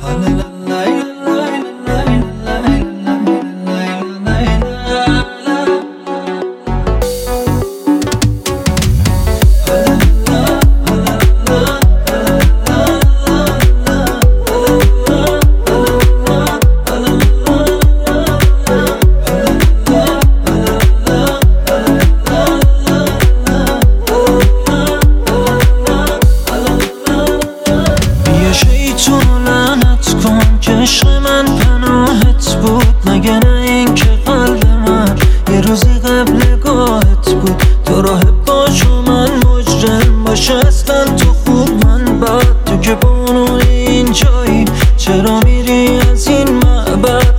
عشق من پناهت بود مگه نه این که قلب من یه روزی قبل گاهت بود تو راهب باش و من مجرم باشه اصلا تو خوب من بد تو که بانو این جایی چرا میری از این معبد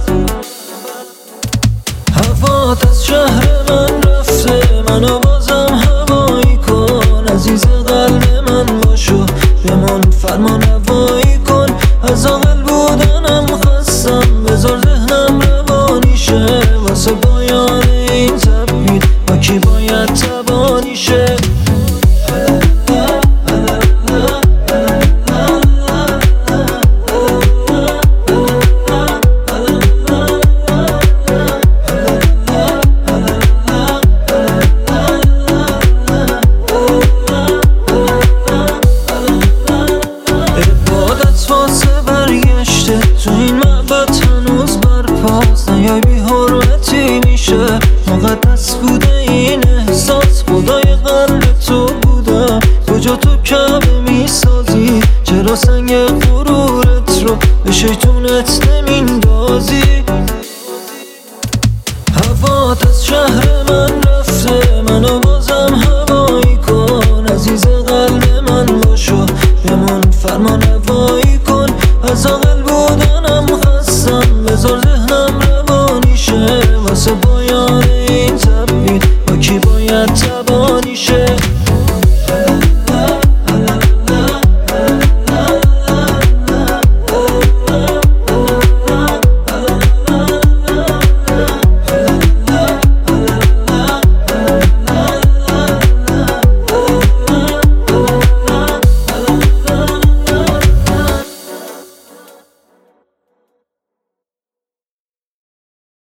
هوات از شهر من رفته منو بازم هوایی کن عزیز قلب من باشو بمون فرمان هوایی کن از آقل بودنم خستم بذار ذهنم روانی شه واسه پایان این تبدیل با کی باید تبانی شه تو این معبد هنوز برپاست نیای بی حرمتی میشه مقدس بوده این احساس خدای قلب تو بودم کجا تو کعبه میسازی چرا سنگ غرورت رو به شیطونت نمیندازی هوات از شهر من رفته منو بازم هوایی کن عزیز قلب من باشو بمون فرمان هوا